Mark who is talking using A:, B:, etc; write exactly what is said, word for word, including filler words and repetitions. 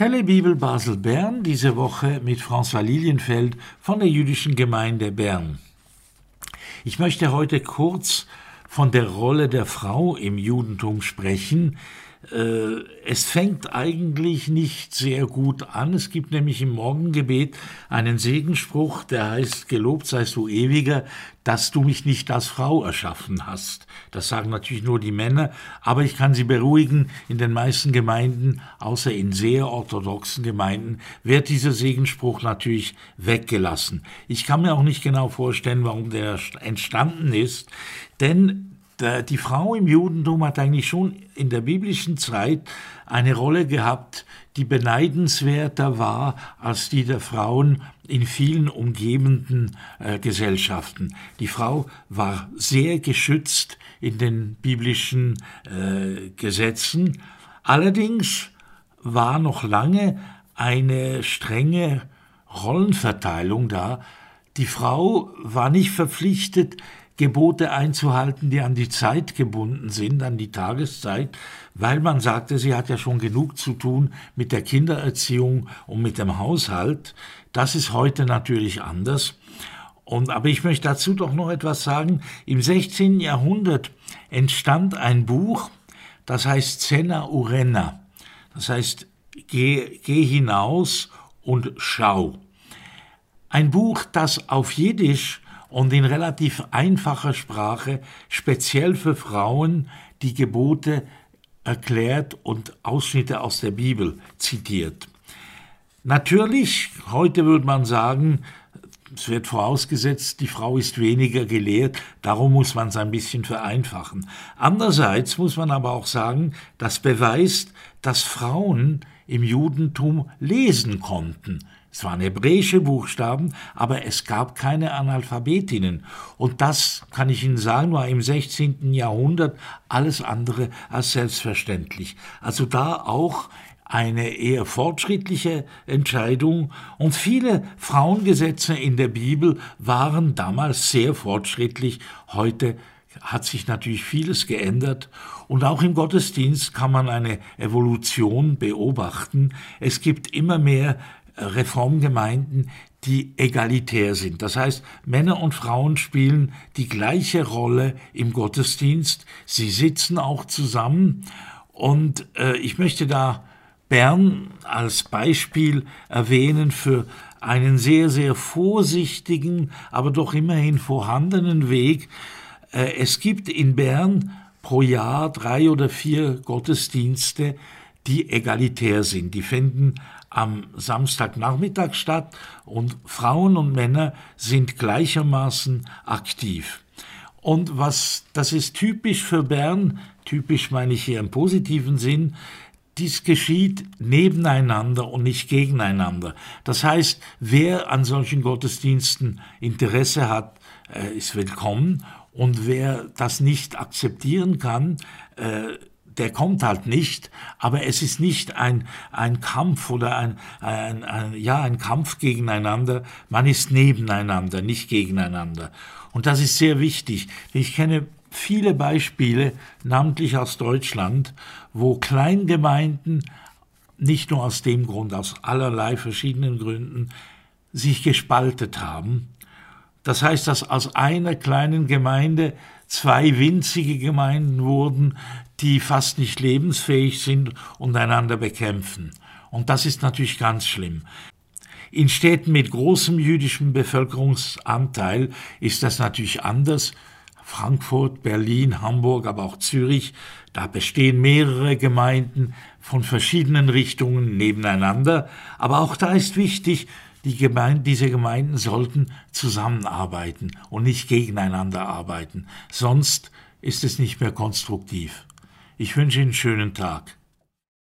A: Telebibel Basel-Bern, diese Woche mit François Lilienfeld von der Jüdischen Gemeinde Bern. Ich möchte heute kurz von der Rolle der Frau im Judentum sprechen. Es fängt eigentlich nicht sehr gut an. Es gibt nämlich im Morgengebet einen Segensspruch, der heißt: Gelobt seist du Ewiger, dass du mich nicht als Frau erschaffen hast. Das sagen natürlich nur die Männer, aber ich kann Sie beruhigen, in den meisten Gemeinden, außer in sehr orthodoxen Gemeinden, wird dieser Segensspruch natürlich weggelassen. Ich kann mir auch nicht genau vorstellen, warum der entstanden ist, denn die Frau im Judentum hat eigentlich schon in der biblischen Zeit eine Rolle gehabt, die beneidenswerter war als die der Frauen in vielen umgebenden äh, Gesellschaften. Die Frau war sehr geschützt in den biblischen äh, Gesetzen. Allerdings war noch lange eine strenge Rollenverteilung da. Die Frau war nicht verpflichtet, Gebote einzuhalten, die an die Zeit gebunden sind, an die Tageszeit, weil man sagte, sie hat ja schon genug zu tun mit der Kindererziehung und mit dem Haushalt. Das ist heute natürlich anders. Und, aber ich möchte dazu doch noch etwas sagen. Im sechzehnten Jahrhundert entstand ein Buch, das heißt Cena Urena. Das heißt, geh, geh hinaus und schau. Ein Buch, das auf Jiddisch und in relativ einfacher Sprache speziell für Frauen die Gebote erklärt und Ausschnitte aus der Bibel zitiert. Natürlich, heute würde man sagen, es wird vorausgesetzt, die Frau ist weniger gelehrt, darum muss man es ein bisschen vereinfachen. Andererseits muss man aber auch sagen, das beweist, dass Frauen im Judentum lesen konnten. Es waren hebräische Buchstaben, aber es gab keine Analphabetinnen. Und das, kann ich Ihnen sagen, war im sechzehnten Jahrhundert alles andere als selbstverständlich. Also da auch eine eher fortschrittliche Entscheidung. Und viele Frauengesetze in der Bibel waren damals sehr fortschrittlich. Heute hat sich natürlich vieles geändert. Und auch im Gottesdienst kann man eine Evolution beobachten. Es gibt immer mehr Reformgemeinden, die egalitär sind. Das heißt, Männer und Frauen spielen die gleiche Rolle im Gottesdienst. Sie sitzen auch zusammen. Und äh, ich möchte da Bern als Beispiel erwähnen für einen sehr, sehr vorsichtigen, aber doch immerhin vorhandenen Weg. Äh, es gibt in Bern pro Jahr drei oder vier Gottesdienste, die egalitär sind. Die finden am Samstagnachmittag statt und Frauen und Männer sind gleichermaßen aktiv. Und was, das ist typisch für Bern, typisch meine ich hier im positiven Sinn, dies geschieht nebeneinander und nicht gegeneinander. Das heißt, wer an solchen Gottesdiensten Interesse hat, ist willkommen, und wer das nicht akzeptieren kann, der kommt halt nicht, aber es ist nicht ein, ein Kampf oder ein, ein, ein, ja, ein Kampf gegeneinander, man ist nebeneinander, nicht gegeneinander. Und das ist sehr wichtig. Ich kenne viele Beispiele, namentlich aus Deutschland, wo Kleingemeinden, nicht nur aus dem Grund, aus allerlei verschiedenen Gründen, sich gespaltet haben. Das heißt, dass aus einer kleinen Gemeinde zwei winzige Gemeinden wurden, die fast nicht lebensfähig sind und einander bekämpfen. Und das ist natürlich ganz schlimm. In Städten mit großem jüdischem Bevölkerungsanteil ist das natürlich anders. Frankfurt, Berlin, Hamburg, aber auch Zürich, da bestehen mehrere Gemeinden von verschiedenen Richtungen nebeneinander. Aber auch da ist wichtig, die Gemeinden, diese Gemeinden sollten zusammenarbeiten und nicht gegeneinander arbeiten. Sonst ist es nicht mehr konstruktiv. Ich wünsche Ihnen einen schönen Tag.